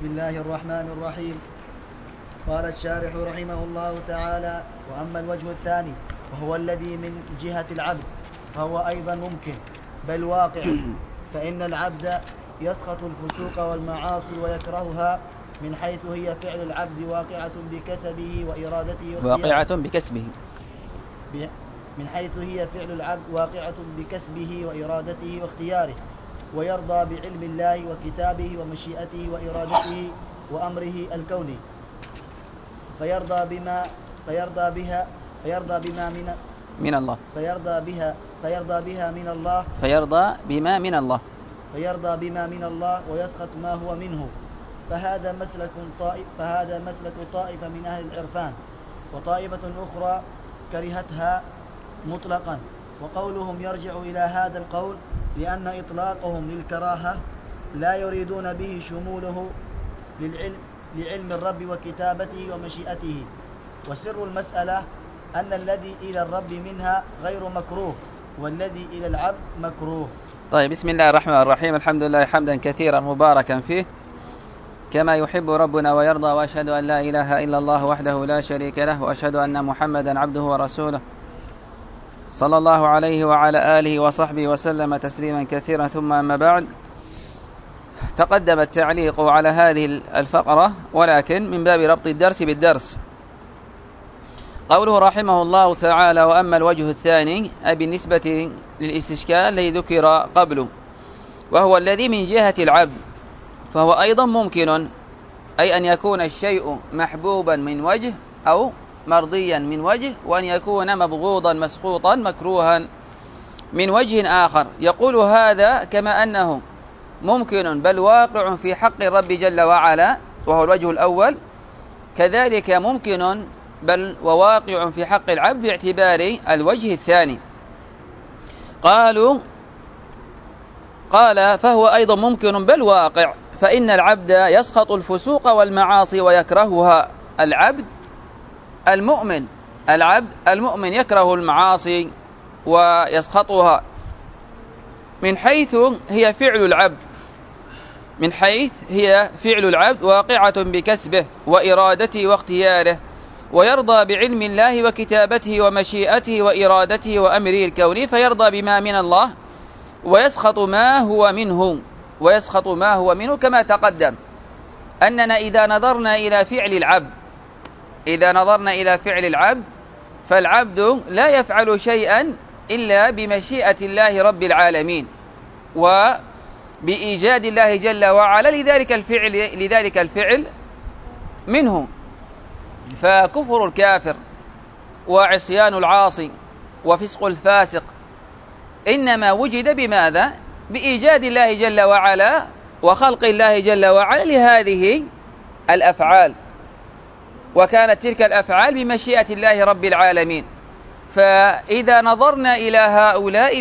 بسم الله الرحمن الرحيم. قال الشارح رحمه الله تعالى: وأما الوجه الثاني وهو الذي من جهة العبد فهو أيضا ممكن بل واقع، فإن العبد يسخط الفسوق والمعاصي ويكرهها من حيث هي فعل العبد واقعة بكسبه وإرادته من حيث هي فعل العبد واقعة بكسبه وإرادته واختياره، ويرضى بعلم الله وكتابه ومشيئته وإرادته وأمره الكوني، فيرضى بما من الله ويسخط ما هو منه. فهذا مسلك طائفة من أهل العرفان، وطائفة أخرى كرهتها مطلقا. وقولهم يرجع إلى هذا القول لأن إطلاقهم للكراهة لا يريدون به شموله لعلم الرب وكتابته ومشيئته. وسر المسألة أن الذي إلى الرب منها غير مكروه، والذي إلى العبد مكروه. طيب، بسم الله الرحمن الرحيم. الحمد لله حمدا كثيرا مباركا فيه كما يحب ربنا ويرضى، وأشهد أن لا إله إلا الله وحده لا شريك له، وأشهد أن محمدا عبده ورسوله صلى الله عليه وعلى آله وصحبه وسلم تسليما كثيرا. ثم أما بعد، تقدم التعليق على هذه الفقرة، ولكن من باب ربط الدرس بالدرس. قوله رحمه الله تعالى: وأما الوجه الثاني، أي بالنسبة للاستشكال الذي ذكر قبله، وهو الذي من جهة العبد، فهو أيضا ممكن، أي أن يكون الشيء محبوبا من وجه أو مرضيا من وجه، وأن يكون مبغوضا مسخوطا مكروها من وجه آخر. يقول هذا كما أنه ممكن بل واقع في حق الرب جل وعلا، وهو الوجه الأول، كذلك ممكن بل وواقع في حق العبد باعتبار الوجه الثاني. قال فهو أيضا ممكن بل واقع، فإن العبد يسخط الفسوق والمعاصي ويكرهها. العبد المؤمن يكره المعاصي ويسخطها من حيث هي فعل العبد واقعة بكسبه وإرادته واختياره، ويرضى بعلم الله وكتابته ومشيئته وإرادته وأمره الكوني، فيرضى بما من الله ويسخط ما هو منه، كما تقدم أننا إذا نظرنا إلى فعل العبد فالعبد لا يفعل شيئا إلا بمشيئة الله رب العالمين وبإيجاد الله جل وعلا لذلك الفعل منه. فكفر الكافر وعصيان العاصي وفسق الفاسق إنما وجد بماذا؟ بإيجاد الله جل وعلا وخلق الله جل وعلا لهذه الأفعال، وكانت تلك الأفعال بمشيئة الله رب العالمين. فإذا نظرنا إلى هؤلاء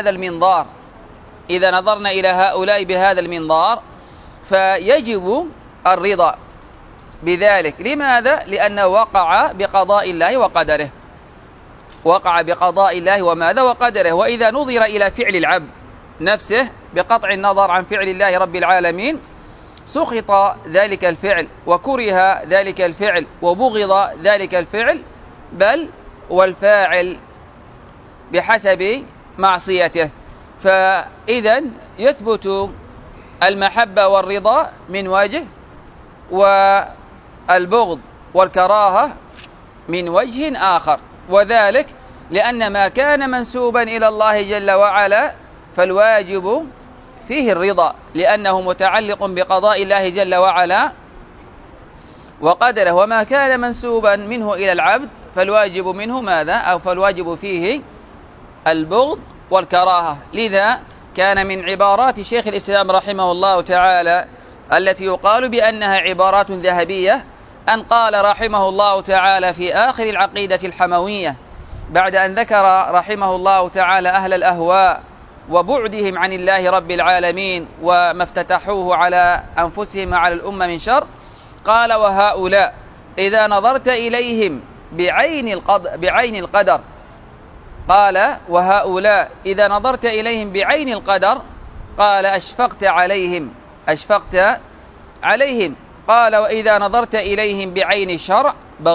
بهذا المنظار فيجب الرضا بذلك. لماذا؟ لأنه وقع بقضاء الله وقدره. وإذا نظر إلى فعل العبد نفسه بقطع النظر عن فعل الله رب العالمين، سخط ذلك الفعل وكره ذلك الفعل وبغض ذلك الفعل، بل والفاعل بحسب معصيته. فإذا يثبت المحبة والرضا من وجه، والبغض والكراهة من وجه آخر، وذلك لأن ما كان منسوبا إلى الله جل وعلا فالواجب فيه الرضا، لأنه متعلق بقضاء الله جل وعلا وقدره. وما كان منسوبا منه إلى العبد فالواجب منه ماذا؟ فالواجب فيه البغض والكراهة. لذا كان من عبارات شيخ الإسلام رحمه الله تعالى التي يقال بأنها عبارات ذهبية، أن قال رحمه الله تعالى في آخر العقيدة الحموية بعد أن ذكر رحمه الله تعالى أهل الأهواء وبعدهم عن الله رب العالمين وما افتتحوه على أنفسهم وعلى الأمة من شر، قال: وهؤلاء إذا نظرت إليهم بعين القدر، قال: وهؤلاء إذا نظرت إليهم بعين القدر، قال: أشفقت عليهم قال وإذا نظرت إليهم بعين الشرع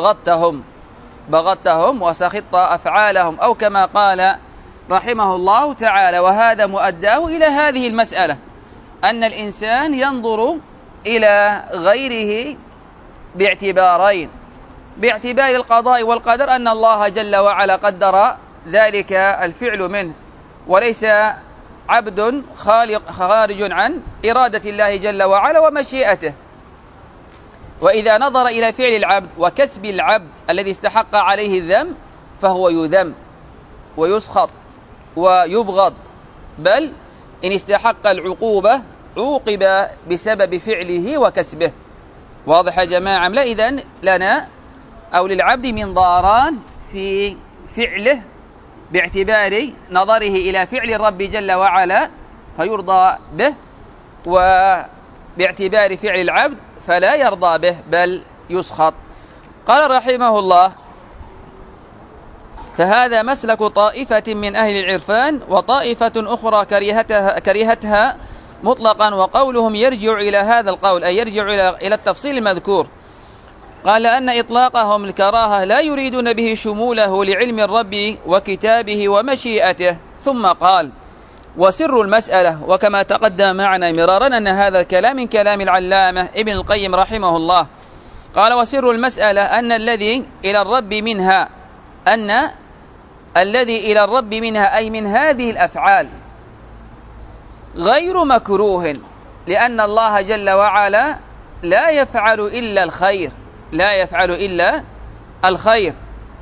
بغضتهم وسخطت أفعالهم، أو كما قال رحمه الله تعالى. وهذا مؤداه إلى هذه المسألة، أن الإنسان ينظر إلى غيره باعتبارين: باعتبار القضاء والقدر، أن الله جل وعلا قدر ذلك الفعل منه، وليس عبد خارج عن إرادة الله جل وعلا ومشيئته. وإذا نظر إلى فعل العبد وكسب العبد الذي استحق عليه الذم، فهو يذم ويسخط ويبغض، بل إن استحق العقوبة عوقب بسبب فعله وكسبه. واضح يا جماعة؟ لا، إذن لنا أو للعبد منظاران في فعله باعتبار نظره إلى فعل الرب جل وعلا فيرضى به، وباعتبار فعل العبد فلا يرضى به بل يسخط. قال رحمه الله: فهذا مسلك طائفة من أهل العرفان، وطائفة أخرى كرهتها مطلقا. وقولهم يرجع إلى هذا القول، أي يرجع إلى التفصيل المذكور. قال أن إطلاقهم الكراهة لا يريدون به شموله لعلم الرب وكتابه ومشيئته. ثم قال: وسر المسألة، وكما تقدم معنا مرارا أن هذا الكلام من كلام العلامة ابن القيم رحمه الله. قال: وسر المسألة أن الذي إلى الرب منها أي من هذه الأفعال غير مكروه، لأن الله جل وعلا لا يفعل إلا الخير،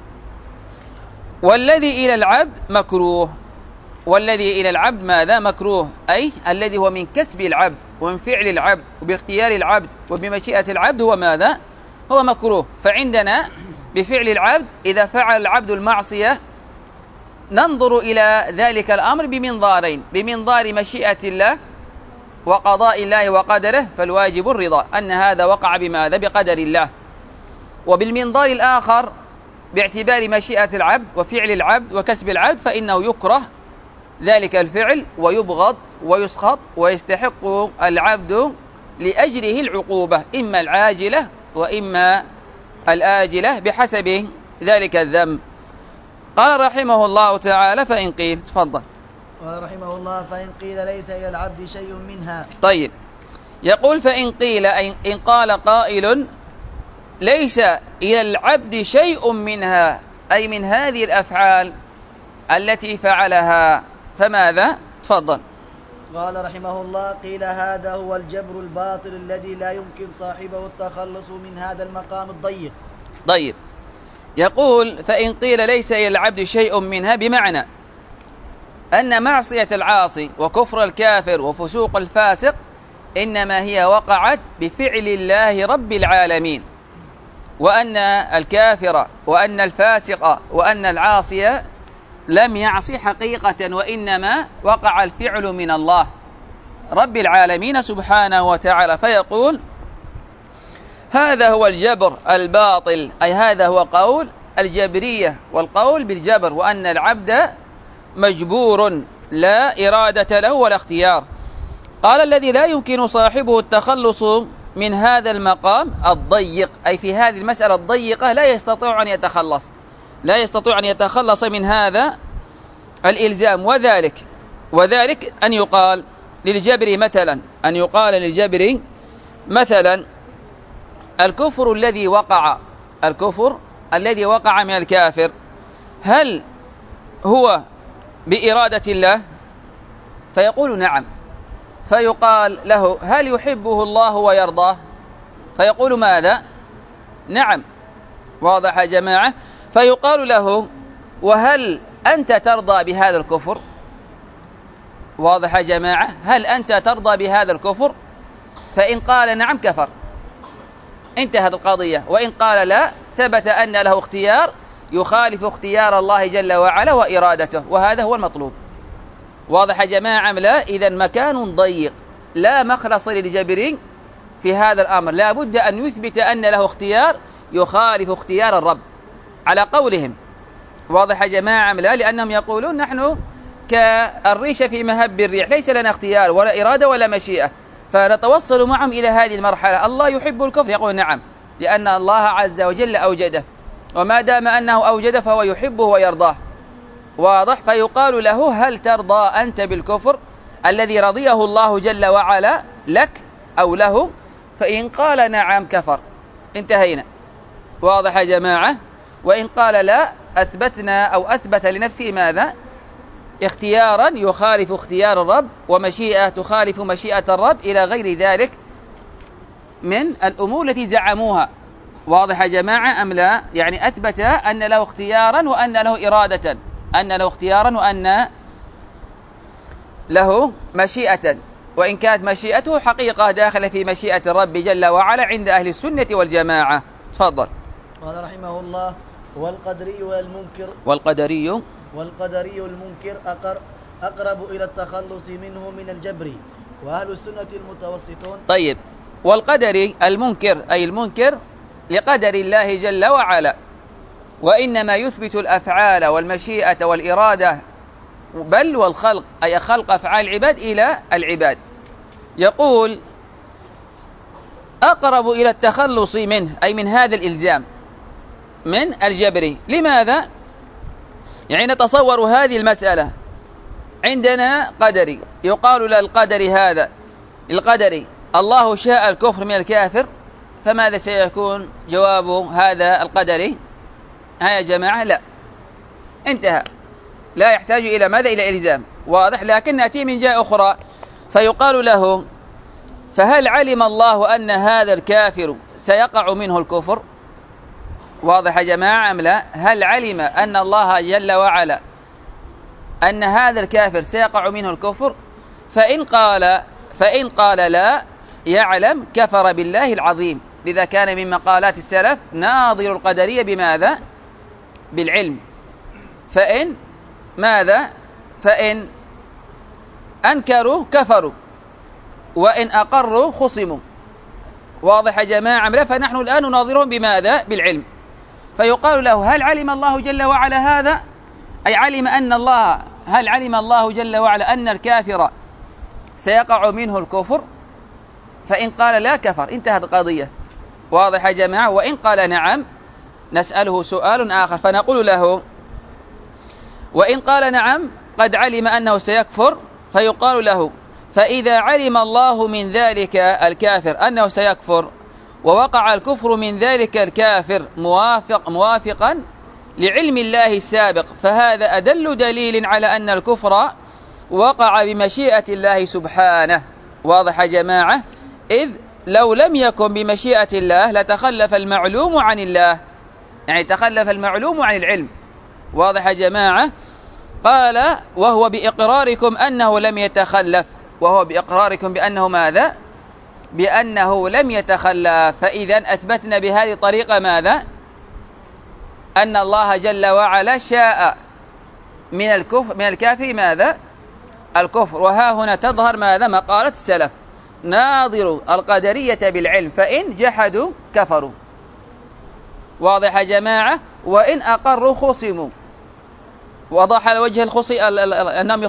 والذي إلى العبد مكروه. والذي إلى العبد ماذا؟ مكروه، أي الذي هو من كسب العبد ومن فعل العبد وباختيار العبد وبمشيئة العبد هو ماذا؟ هو مكروه. فعندنا بفعل العبد، إذا فعل العبد المعصية ننظر إلى ذلك الأمر بمنظارين: بمنظار مشيئة الله وقضاء الله وقدره، فالواجب الرضا أن هذا وقع بماذا؟ بقدر الله. وبالمنظار الآخر باعتبار مشيئة العبد وفعل العبد وكسب العبد، فإنه يكره ذلك الفعل ويبغض ويسخط، ويستحق العبد لأجله العقوبة، إما العاجلة وإما الآجلة بحسب ذلك الذنب. قال رحمه الله تعالى: فإن قيل، تفضل. قال رحمه الله: فإن قيل ليس إلى العبد شيء منها. طيب، يقول: فإن قيل، إن قال قائل ليس إلى العبد شيء منها، أي من هذه الأفعال التي فعلها، فماذا؟ تفضل. قال رحمه الله: قيل هذا هو الجبر الباطل الذي لا يمكن صاحبه التخلص من هذا المقام الضيق. طيب، يقول: فإن قيل ليس إلى العبد شيء منها، بمعنى أن معصية العاصي وكفر الكافر وفسوق الفاسق إنما هي وقعت بفعل الله رب العالمين، وأن الكافر وأن الفاسق وأن العاصي لم يعصي حقيقة، وإنما وقع الفعل من الله رب العالمين سبحانه وتعالى. فيقول: هذا هو الجبر الباطل، أي هذا هو قول الجبرية والقول بالجبر، وأن العبد مجبور لا إرادة له ولا اختيار. قال: الذي لا يمكن صاحبه التخلص من هذا المقام الضيق، أي في هذه المسألة الضيقة لا يستطيع أن يتخلص من هذا الإلزام. وذلك أن يقال للجبر مثلا الكفر الذي وقع من الكافر، هل هو بإرادة الله؟ فيقول: نعم. فيقال له: هل يحبه الله ويرضاه؟ فيقول: ماذا؟ نعم. واضح يا جماعة؟ فيقال له: وهل أنت ترضى بهذا الكفر؟ واضح يا جماعة؟ هل أنت ترضى بهذا الكفر؟ فإن قال نعم كفر، انتهت القضية. وإن قال لا، ثبت أن له اختيار يخالف اختيار الله جل وعلا وإرادته، وهذا هو المطلوب. واضح يا جماعة؟ لا، إذا مكان ضيق لا مخلص للجبرين في هذا الأمر، لا بد أن يثبت أن له اختيار يخالف اختيار الرب على قولهم. واضح يا جماعة؟ لا، لأنهم يقولون: نحن كالريشة في مهب الريح، ليس لنا اختيار ولا إرادة ولا مشيئة، فنتوصل معهم إلى هذه المرحلة. الله يحب الكفر؟ يقول نعم، لأن الله عز وجل أوجده، وما دام أنه أوجده فهو يحبه ويرضاه. واضح؟ فيقال له هل ترضى أنت بالكفر الذي رضيه الله جل وعلا لك أو له؟ فإن قال نعم كفر، انتهينا. واضح يا جماعة؟ وإن قال لا، أثبتنا أو أثبت لنفسه ماذا؟ اختيارا يخالف اختيار الرب، ومشيئة تخالف مشيئة الرب، إلى غير ذلك من الأمور التي زعموها. واضح يا جماعة أم لا؟ يعني أثبت أن له اختيارا وأن له إرادة، أن له اختيارا وأن له مشيئة، وإن كانت مشيئته حقيقة داخلة في مشيئة الرب جل وعلا عند أهل السنة والجماعة. تفضل. قال رحمه الله: والقدري والمنكر والقدري المنكر أقرب إلى التخلص منه من الجبر، وأهل السنة المتوسطون. طيب، والقدري المنكر أي المنكر لقدر الله جل وعلا، وإنما يثبت الأفعال والمشيئة والإرادة بل والخلق، أي خلق أفعال العباد إلى العباد. يقول أقرب إلى التخلص منه، أي من هذا الإلزام من الجبر. لماذا؟ يعني نتصور هذه المسألة، عندنا قدري يقال للقدري هذا القدري الله شاء الكفر من الكافر، فماذا سيكون جواب هذا القدري؟ ها يا جماعة؟ لا، انتهى، لا يحتاج إلى ماذا؟ إلى إلزام. واضح؟ لكن نأتي من جهة أخرى فيقال له: فهل علم الله أن هذا الكافر سيقع منه الكفر؟ واضح يا جماعة أم لا؟ هل علم أن الله جل وعلا أن هذا الكافر سيقع منه الكفر؟ فإن قال لا يعلم كفر بالله العظيم. لذا كان من مقالات السلف ناظر القدرية بماذا؟ بالعلم. فإن ماذا؟ فإن أنكروا كفروا، وإن أقروا خصموا. واضح يا جماعة؟ لا، فنحن الآن نناظرهم بماذا؟ بالعلم. فيقال له: هل علم الله جل وعلا هذا؟ أي هل علم الله جل وعلا أن الكافر سيقع منه الكفر؟ فإن قال لا كفر، انتهت القضية. واضح يا جماعة؟ وإن قال نعم نسأله سؤال آخر فنقول له: وإن قال نعم قد علم أنه سيكفر، فيقال له: فإذا علم الله من ذلك الكافر أنه سيكفر، ووقع الكفر من ذلك الكافر موافقا لعلم الله السابق، فهذا أدل دليل على أن الكفر وقع بمشيئة الله سبحانه. واضح يا جماعة؟ إذ لو لم يكن بمشيئة الله لتخلف المعلوم عن الله، يعني تخلف المعلوم عن العلم. واضح يا جماعة؟ قال: وهو بإقراركم أنه لم يتخلف، وهو بإقراركم بأنه ماذا؟ بأنه لم يتخلف. فإذا أثبتنا بهذه الطريقة ماذا؟ أن الله جل وعلا شاء من الكافر ماذا؟ الكفر. وها هنا تظهر ماذا؟ مقالة السلف: ناظروا القدرية بالعلم، فإن جحدوا كفروا. واضح يا جماعة؟ وإن أقروا خصموا. وضح على وجه أنهم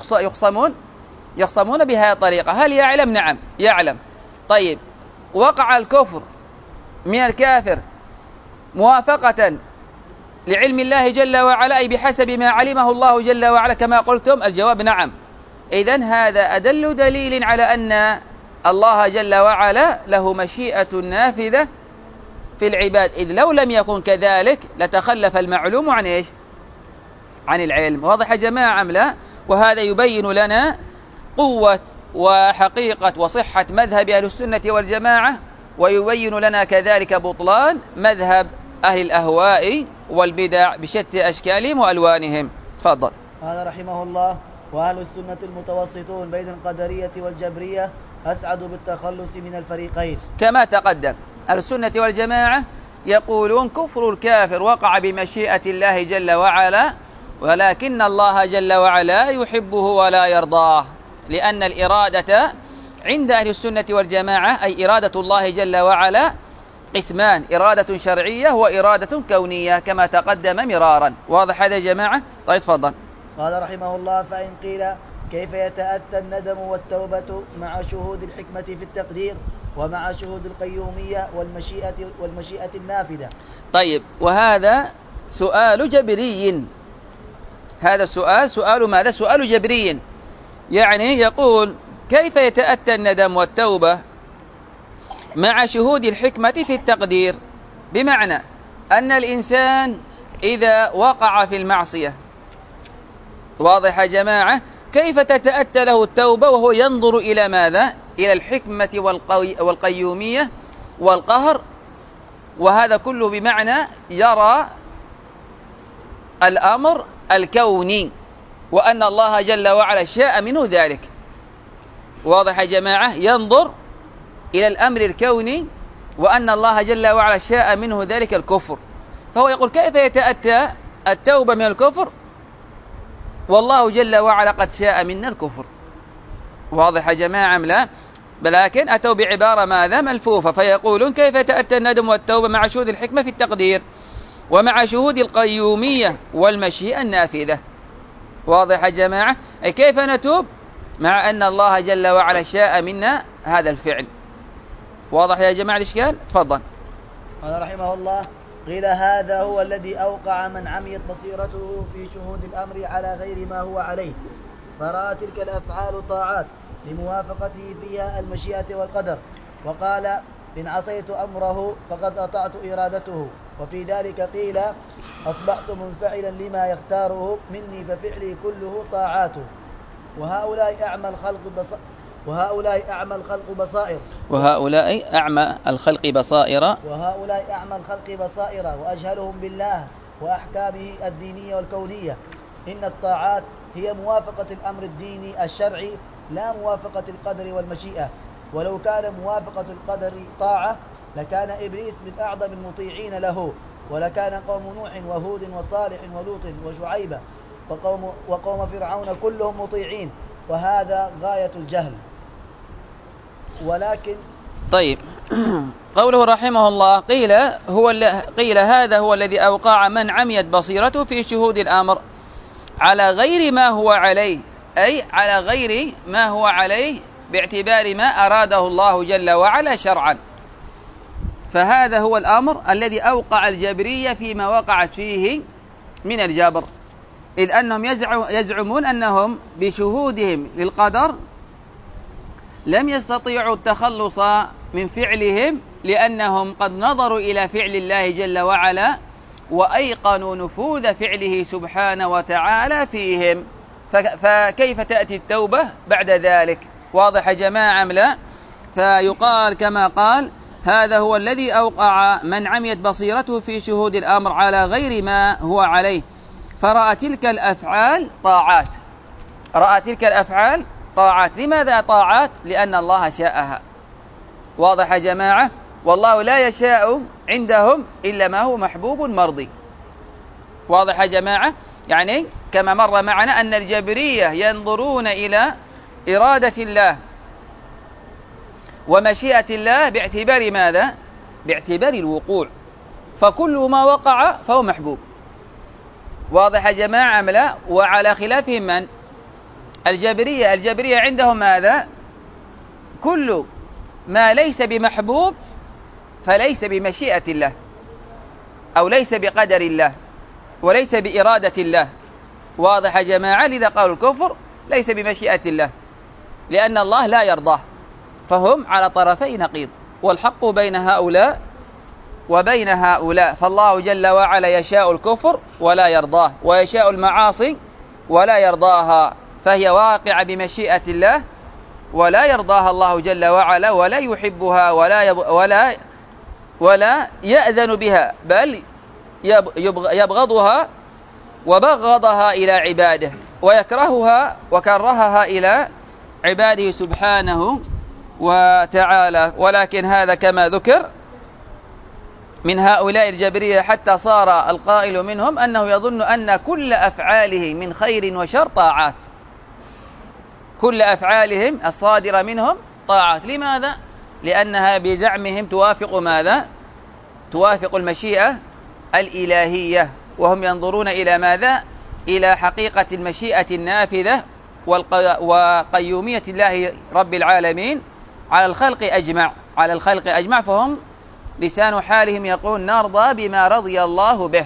يخصمون بهذه الطريقة. هل يعلم؟ نعم يعلم. طيب، وقع الكفر من الكافر موافقة لعلم الله جل وعلا، أي بحسب ما علمه الله جل وعلا كما قلتم؟ الجواب نعم. إذن هذا أدل دليل على أن الله جل وعلا له مشيئة نافذة في العباد، إذ لو لم يكن كذلك لتخلف المعلوم عن إيش؟ عن العلم. واضح يا جماعة أم لا؟ وهذا يبين لنا قوة وحقيقة وصحة مذهب أهل السنة والجماعة، ويبين لنا كذلك بطلان مذهب أهل الأهواء والبدع بشتى أشكالهم وألوانهم. تفضل. قال رحمه الله: وأهل السنة المتوسطون بين القدرية والجبرية أسعد بالتخلص من الفريقين. كما تقدم، أهل السنة والجماعة يقولون كفر الكافر وقع بمشيئة الله جل وعلا، ولكن الله جل وعلا يحبه ولا يرضاه، لأن الإرادة عند أهل السنة والجماعة أي إرادة الله جل وعلا قسمان: إرادة شرعية وإرادة كونية كما تقدم مرارا. واضح هذا يا جماعة؟ طيب تفضل. قال رحمه الله: فإن قيل كيف يتأتى الندم والتوبة مع شهود الحكمة في التقدير ومع شهود القيومية والمشيئة النافذة؟ طيب، وهذا سؤال جبري. هذا السؤال سؤال ماذا؟ سؤال جبري. يعني يقول كيف يتأتى الندم والتوبة مع شهود الحكمة في التقدير، بمعنى أن الإنسان إذا وقع في المعصية، واضح يا جماعة، كيف تتأتى له التوبة وهو ينظر إلى ماذا؟ إلى الحكمة والقيومية والقهر، وهذا كله بمعنى يرى الأمر الكوني وأن الله جل وعلا شاء منه ذلك. واضح يا جماعة؟ ينظر إلى الأمر الكوني وأن الله جل وعلا شاء منه ذلك الكفر، فهو يقول كيف يتأتى التوبة من الكفر والله جل وعلا قد شاء منا الكفر. واضح يا جماعة أم لا؟ لكن أتوا بعبارة ماذا؟ ملفوفة، فيقولون كيف يتأتى الندم والتوبة مع شهود الحكمة في التقدير ومع شهود القيومية والمشيئة النافذة. واضح يا جماعة؟ أي كيف نتوب مع أن الله جل وعلا شاء منا هذا الفعل. واضح يا جماعة الإشكال؟ تفضل. قال رحمه الله: قيل هذا هو الذي أوقع من عميت بصيرته في شهود الأمر على غير ما هو عليه، فرأى تلك الأفعال طاعات لموافقته فيها المشيئة والقدر، وقال: إن عصيت أمره فقد أطعت إرادته. وفي ذلك قيل: أصبحت منفعلا لما يختاره مني ففعلي كله طاعاته. وهؤلاء أعمى الخلق بصائر وأجهلهم بالله وأحكامه الدينية والكونية. إن الطاعات هي موافقة الأمر الديني الشرعي لا موافقة القدر والمشيئة، ولو كان موافقة القدر طاعة لكان إبليس من أعظم المطيعين له، ولكان قوم نوح وهود وصالح ولوط وشعيب وقوم فرعون كلهم مطيعين، وهذا غاية الجهل. ولكن طيب قوله رحمه الله قيل هذا هو الذي أوقع من عميت بصيرته في شهود الأمر على غير ما هو عليه، أي على غير ما هو عليه باعتبار ما أراده الله جل وعلا شرعا. فهذا هو الأمر الذي أوقع الجبرية فيما وقعت فيه من الجبر، إذ أنهم يزعمون أنهم بشهودهم للقدر لم يستطيعوا التخلص من فعلهم، لأنهم قد نظروا إلى فعل الله جل وعلا وأيقنوا نفوذ فعله سبحانه وتعالى فيهم، فكيف تأتي التوبة بعد ذلك؟ واضح يا جماعة أم لا؟ فيقال كما قال: هذا هو الذي أوقع من عميت بصيرته في شهود الأمر على غير ما هو عليه، فرأى تلك الأفعال طاعات. رأى تلك الأفعال طاعات. لماذا طاعات؟ لأن الله شاءها. واضح يا جماعة؟ والله لا يشاء عندهم إلا ما هو محبوب مرضي. واضح يا جماعة؟ يعني كما مر معنا أن الجبرية ينظرون إلى إرادة الله ومشيئة الله باعتبار ماذا؟ باعتبار الوقوع، فكل ما وقع فهو محبوب. واضح يا جماعة أم لا؟ وعلى خلافهم من؟ الجبرية عندهم ماذا؟ كل ما ليس بمحبوب فليس بمشيئة الله، أو ليس بقدر الله، وليس بإرادة الله. واضح يا جماعة؟ لذا قالوا الكفر ليس بمشيئة الله، لأن الله لا يرضاه، فهم على طرفي نقيض، والحق بين هؤلاء وبين هؤلاء. فالله جل وعلا يشاء الكفر ولا يرضاه، ويشاء المعاصي ولا يرضاها، فهي واقعة بمشيئة الله ولا يرضاها الله جل وعلا، ولا يحبها ولا يأذن بها، بل يبغضها وبغضها إلى عباده، ويكرهها وكرهها إلى عباده سبحانه وتعالى. ولكن هذا كما ذكر من هؤلاء الجبرية حتى صار القائل منهم أنه يظن أن كل أفعاله من خير وشر طاعات، كل أفعالهم الصادرة منهم طاعات. لماذا؟ لأنها بزعمهم توافق ماذا؟ توافق المشيئة الإلهية، وهم ينظرون إلى ماذا؟ إلى حقيقة المشيئة النافذة وقيومية الله رب العالمين على الخلق أجمع فهم لسان حالهم يقول نرضى بما رضي الله به.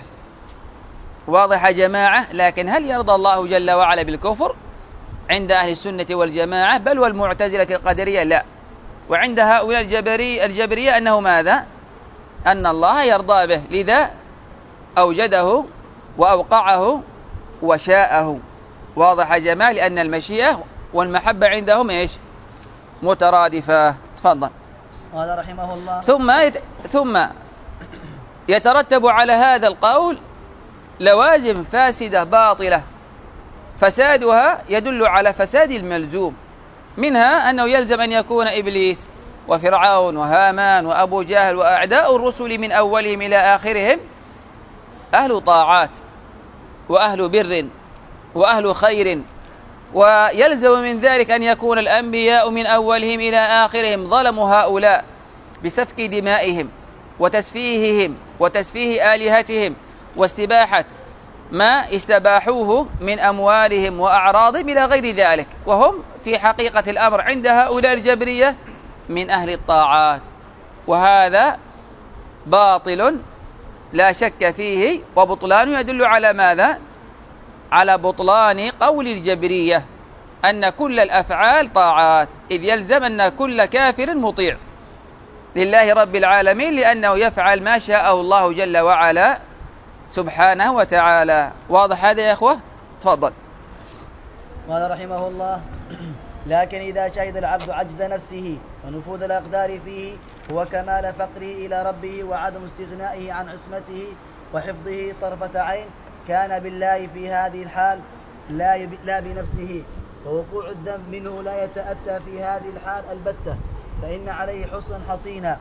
واضح جماعة؟ لكن هل يرضى الله جل وعلا بالكفر عند أهل السنة والجماعة بل والمعتزلة القدرية؟ لا. وعند هؤلاء الجبرية أنه ماذا؟ أن الله يرضى به، لذا أوجده وأوقعه وشاءه. واضح جماعة؟ لأن المشيئة والمحبة عندهم إيش؟ مترادفة. تفضل. قال رحمه الله ثم يترتب على هذا القول لوازم فاسدة باطلة فسادها يدل على فساد الملزوم، منها أنه يلزم أن يكون إبليس وفرعون وهامان وأبو جهل وأعداء الرسل من أولهم إلى آخرهم أهل طاعات وأهل بر وأهل خير، ويلزم من ذلك أن يكون الأنبياء من أولهم إلى آخرهم ظلموا هؤلاء بسفك دمائهم وتسفيههم وتسفيه آلهتهم واستباحة ما استباحوه من أموالهم وأعراضهم إلى غير ذلك، وهم في حقيقة الأمر عند هؤلاء الجبرية من أهل الطاعات. وهذا باطل لا شك فيه، وبطلانه يدل على ماذا؟ على بطلان قول الجبرية أن كل الأفعال طاعات، إذ يلزم أن كل كافر مطيع لله رب العالمين لأنه يفعل ما شاءه الله جل وعلا سبحانه وتعالى. واضح هذا يا أخوة؟ تفضل. قال رحمه الله لكن إذا شهد العبد عجز نفسه ونفوذ الأقدار فيه هو كمال فقره إلى ربه وعدم استغنائه عن عصمته وحفظه طرفة عين كان بالله في هذه الحال لا بنفسه، ووقوع الذنب منه لا يتأتى في هذه الحال البتة، فإن عليه حسنا حصينا.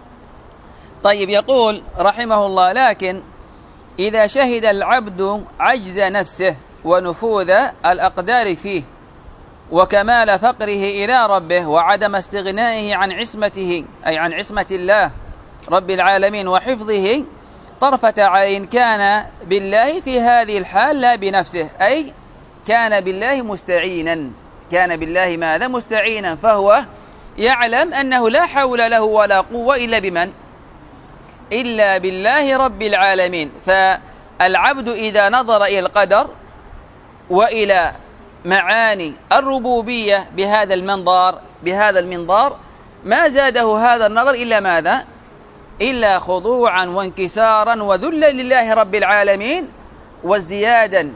طيب، يقول رحمه الله لكن إذا شهد العبد عجز نفسه ونفوذ الأقدار فيه وكمال فقره إلى ربه وعدم استغنائه عن عصمته أي عن عصمة الله رب العالمين وحفظه طرفة عين كان بالله في هذه الحال لا بنفسه، أي كان بالله مستعينا. كان بالله ماذا؟ مستعينا، فهو يعلم أنه لا حول له ولا قوة إلا بمن؟ إلا بالله رب العالمين. فالعبد إذا نظر إلى القدر وإلى معاني الربوبية بهذا المنظار ما زاده هذا النظر إلا ماذا؟ إلا خضوعا وانكسارا وذلا لله رب العالمين وازديادا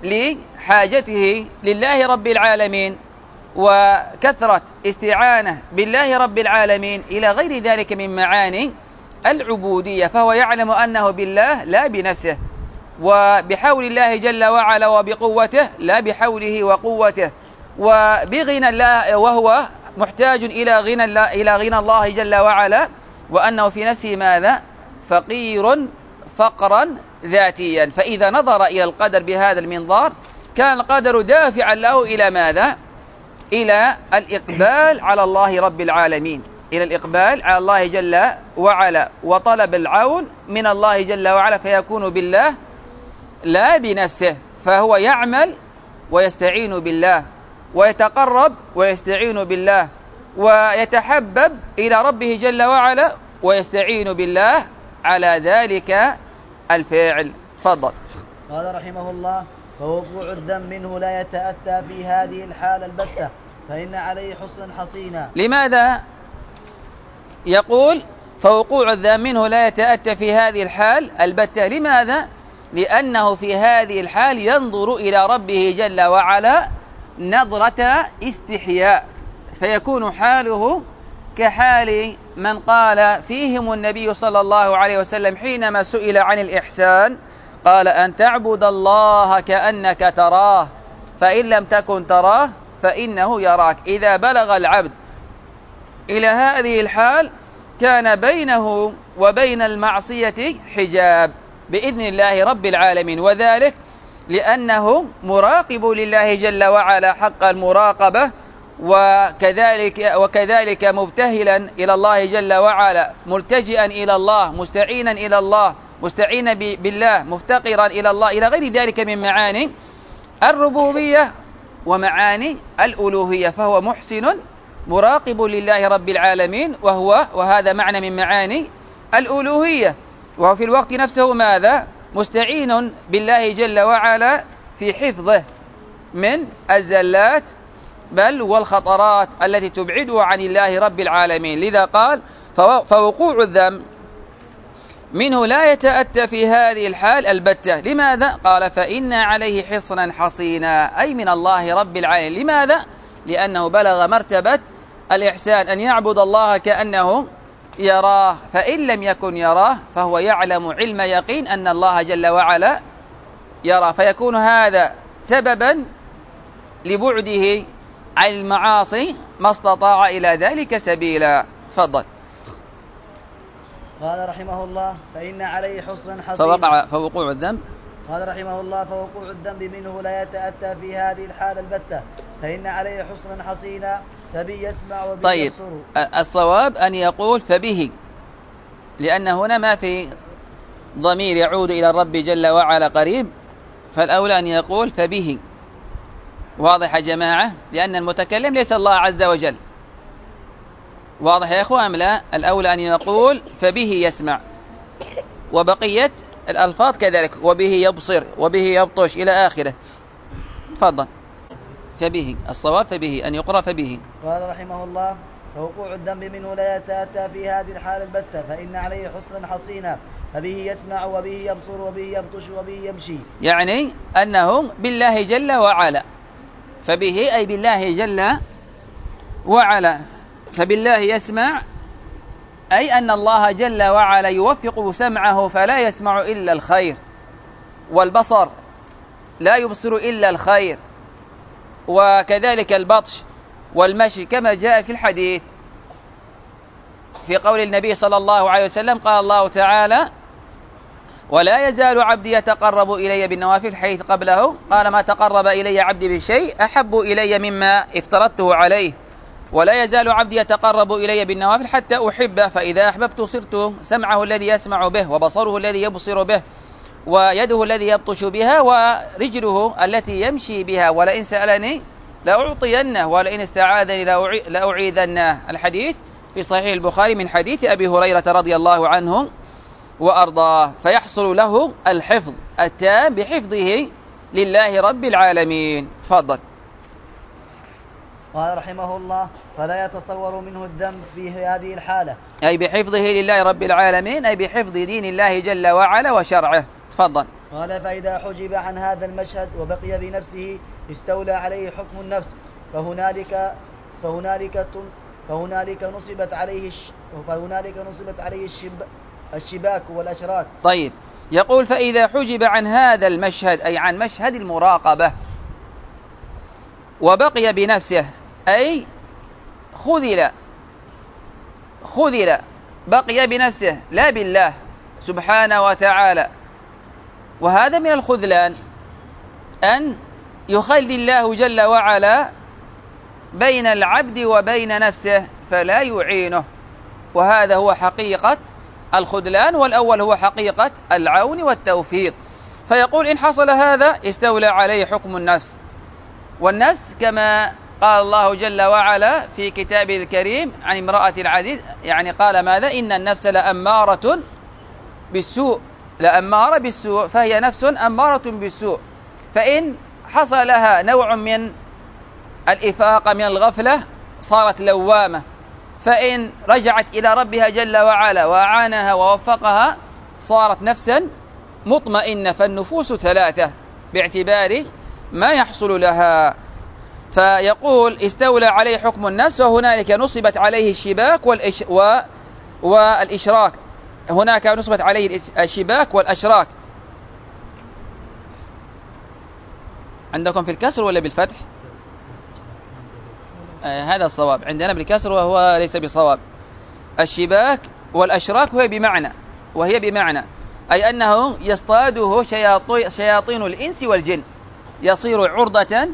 لحاجته لله رب العالمين وكثرة استعانة بالله رب العالمين إلى غير ذلك من معاني العبودية. فهو يعلم أنه بالله لا بنفسه وبحول الله جل وعلا وبقوته لا بحوله وقوته وبغنى الله، وهو محتاج إلى غنى الله جل وعلا، وأنه في نفسه ماذا؟ فقير فقرا ذاتيا. فإذا نظر إلى القدر بهذا المنظار كان القدر دافعا له إلى ماذا؟ إلى الإقبال على الله رب العالمين، إلى الإقبال على الله جل وعلا وطلب العون من الله جل وعلا، فيكون بالله لا بنفسه. فهو يعمل ويستعين بالله ويتقرب ويستعين بالله ويتحبب إلى ربه جل وعلا ويستعين بالله على ذلك الفعل. تفضل. قال رحمه الله فوقوع الذنب منه لا يتأتى في هذه الحال البتة، فإن عليه حسنا حصينا. لماذا يقول فوقوع الذنب منه لا يتأتى في هذه الحال البتة؟ لماذا؟ لأنه في هذه الحال ينظر إلى ربه جل وعلا نظرة استحياء، فيكون حاله كحال من قال فيهم النبي صلى الله عليه وسلم حينما سئل عن الإحسان قال أن تعبد الله كأنك تراه فإن لم تكن تراه فإنه يراك. إذا بلغ العبد إلى هذه الحال كان بينه وبين المعصية حجاب بإذن الله رب العالمين، وذلك لأنه مراقب لله جل وعلا حق المراقبة، وكذلك مبتهلا إلى الله جل وعلا، ملتجئا إلى الله، مستعينا إلى الله، مستعينا بالله، مفتقرا إلى الله، إلى غير ذلك من معاني الربوبية ومعاني الألوهية، فهو محسن مراقب لله رب العالمين، وهذا معنى من معاني الألوهية. وهو في الوقت نفسه ماذا؟ مستعين بالله جل وعلا في حفظه من الزلات بل والخطرات التي تبعده عن الله رب العالمين. لذا قال فوقوع الذنب منه لا يتأتى في هذه الحال البتة. لماذا؟ قال فإن عليه حصنا حصينا، أي من الله رب العالمين. لماذا؟ لأنه بلغ مرتبة الإحسان، أن يعبد الله كأنه يراه، فإن لم يكن يراه فهو يعلم علم يقين أن الله جل وعلا يرى، فيكون هذا سببا لبعده عن المعاصي ما استطاع إلى ذلك سبيلا. تفضل. قال رحمه الله فإن عليه حصنا حصينا فوقوع الذنب. قال رحمه الله فوقوع الذنب منه لا يتأتى في هذه الحالة البتة، فإن عليه حصنا حصينا فبه يسمع وبه طيب يبصر. الصواب أن يقول فبه، لأن هنا ما في ضمير يعود إلى الرب جل وعلا قريب، فالأولى أن يقول فبه. واضح يا جماعة؟ لأن المتكلم ليس الله عز وجل. واضح يا أخوة أم لا؟ الأولى أن يقول فبه يسمع، وبقية الألفاظ كذلك، وبه يبصر وبه يبطش إلى آخره. تفضل. فبه، الصواب فبه، أن يقرأ فبه. قال رحمه الله فوقوع الذنب منه لا يتأتى في هذه الحالة البتة، فإن عليه حسنا حصينا فبه يسمع وبه يبصر وبه يبطش وبه يمشي. يعني أنه بالله جل وعلا، فبه أي بالله جل وعلا. فبالله يسمع أي أن الله جل وعلا يوفق سمعه فلا يسمع إلا الخير، والبصر لا يبصر إلا الخير، وكذلك البطش والمشي كما جاء في الحديث في قول النبي صلى الله عليه وسلم قال الله تعالى ولا يزال عبدي يتقرب إلي بالنوافل، حيث قبله قال ما تقرب إلي عبدي بشيء أحب إلي مما افترضته عليه، ولا يزال عبدي يتقرب إلي بالنوافل حتى أحبه، فإذا أحببت صرت سمعه الذي يسمع به، وبصره الذي يبصر به، ويده الذي يبطش بها، ورجله التي يمشي بها، ولئن سألني لأعطينه ولئن استعاذني لأعيذنه. الحديث في صحيح البخاري من حديث أبي هريرة رضي الله عنه وأرضاه. فيحصل له الحفظ التام بحفظه لله رب العالمين. تفضل. قال رحمه الله فلا يتصور منه الذنب في هذه الحالة، أي بحفظه لله رب العالمين، أي بحفظ دين الله جل وعلا وشرعه. تفضل. قال فإذا حجب عن هذا المشهد وبقي بنفسه استولى عليه حكم النفس، فهنالك نصبت عليه الشباك والأشراك. طيب، يقول فإذا حجب عن هذا المشهد أي عن مشهد المراقبة وبقي بنفسه، أي خذل بقي بنفسه لا بالله سبحانه وتعالى. وهذا من الخذلان، أن يخلي الله جل وعلا بين العبد وبين نفسه فلا يعينه، وهذا هو حقيقة الخذلان، والأول هو حقيقة العون والتوفيق. فيقول إن حصل هذا استولى عليه حكم النفس، والنفس كما قال الله جل وعلا في كتابه الكريم عن امرأة العزيز، يعني قال ماذا؟ إن النفس لأمارة بالسوء، فهي نفس أمارة بالسوء. فإن حصل لها نوع من الإفاقة من الغفلة صارت لوامة، فإن رجعت إلى ربها جل وعلا وأعانها ووفقها صارت نفسا مطمئنة. فالنفوس ثلاثة باعتبار ما يحصل لها. فيقول استولى عليه حكم النفس، وهنالك نصبت عليه الشباك والإشراك. هناك نصبت عليه الشباك والأشراك. عندكم في الكسر ولا بالفتح؟ هذا الصواب، عندنا بالكسر وهو ليس بصواب. الشباك والأشراك وهي بمعنى أي أنه يصطاده شياطين الإنس والجن، يصير عرضة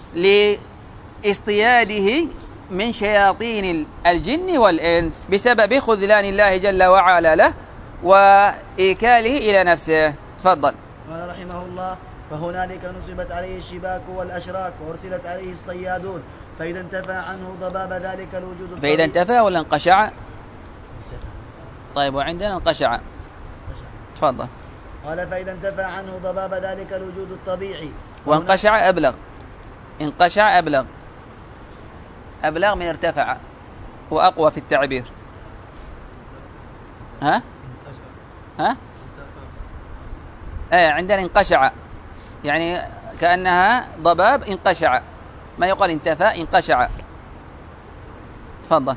لاصطياده من شياطين الجن والإنس بسبب خذلان الله جل وعلا له وإيكاله إلى نفسه. تفضل. قال رحمه الله فهنالك نصبت عليه الشباك والأشراك وأرسلت عليه الصيادون، فإذا انتفى عنه ضباب ذلك الوجود الطبيعي. فإذا انتفى ولا انقشع؟ طيب وعندنا انقشع. تفضل. قال فإذا انتفى عنه ضباب ذلك الوجود الطبيعي. وانقشع أبلغ. انقشع أبلغ من ارتفع، وأقوى في التعبير. ها؟ عندنا انقشع، يعني كأنها ضباب انقشع، ما يقال انتفى، انقشع. تفضل.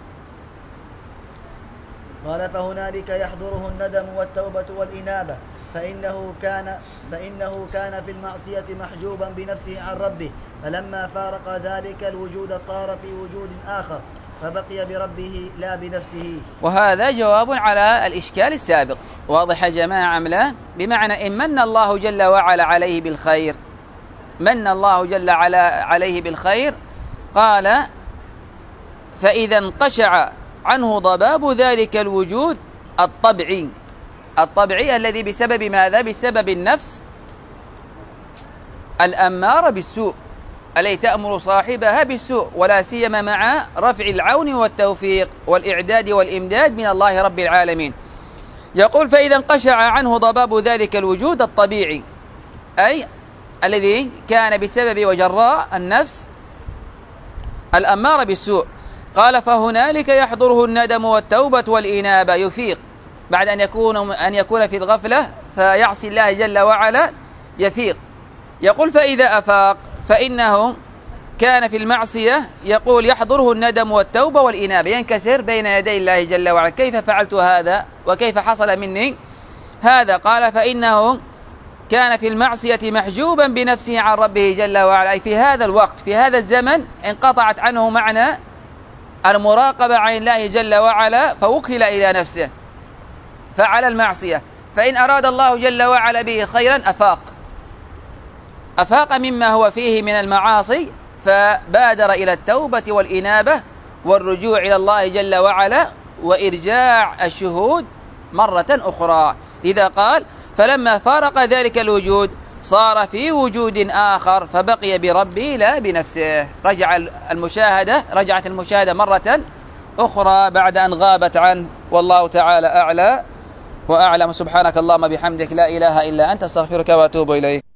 قال فهنالك يحضره الندم والتوبة والإنابة، فإنه كان في المعصية محجوبا بنفسه عن ربه، فلما فارق ذلك الوجود صار في وجود آخر، فبقي بربه لا بنفسه. وهذا جواب على الإشكال السابق. واضح يا جماعة أم لا؟ بمعنى إن من الله جل وعلا عليه بالخير، من الله جل عليه بالخير، قال فإذا انقشع عنه ضباب ذلك الوجود الطبعي الذي بسبب ماذا؟ بسبب النفس الأمارة بالسوء التي تأمر صاحبها بالسوء، ولا سيما مع رفع العون والتوفيق والإعداد والإمداد من الله رب العالمين. يقول فإذا انقشع عنه ضباب ذلك الوجود الطبيعي، أي الذي كان بسبب وجراء النفس الأمارة بالسوء. قال فهنالك يحضره الندم والتوبة والإنابة، يفيق بعد أن يكون في الغفلة فيعصي الله جل وعلا، يفيق. يقول فإذا أفاق فإنه كان في المعصية، يقول يحضره الندم والتوبة والإنابة، ينكسر بين يدي الله جل وعلا، كيف فعلت هذا وكيف حصل مني هذا؟ قال فإنه كان في المعصية محجوبا بنفسه عن ربه جل وعلا، أي في هذا الوقت، في هذا الزمن انقطعت عنه معنى المراقبة عن الله جل وعلا، فوكل إلى نفسه فعل المعصية. فإن أراد الله جل وعلا به خيرا أفاق مما هو فيه من المعاصي، فبادر إلى التوبة والإنابة والرجوع إلى الله جل وعلا وإرجاع الشهود مرة أخرى. لذا قال فلما فارق ذلك الوجود صار في وجود آخر، فبقي بربه لا بنفسه. رجعت المشاهدة مرة أخرى بعد أن غابت عنه، والله تعالى أعلى وأعلم. سبحانك اللهم بحمدك، لا إله إلا أنت، استغفرك وأتوب إليك.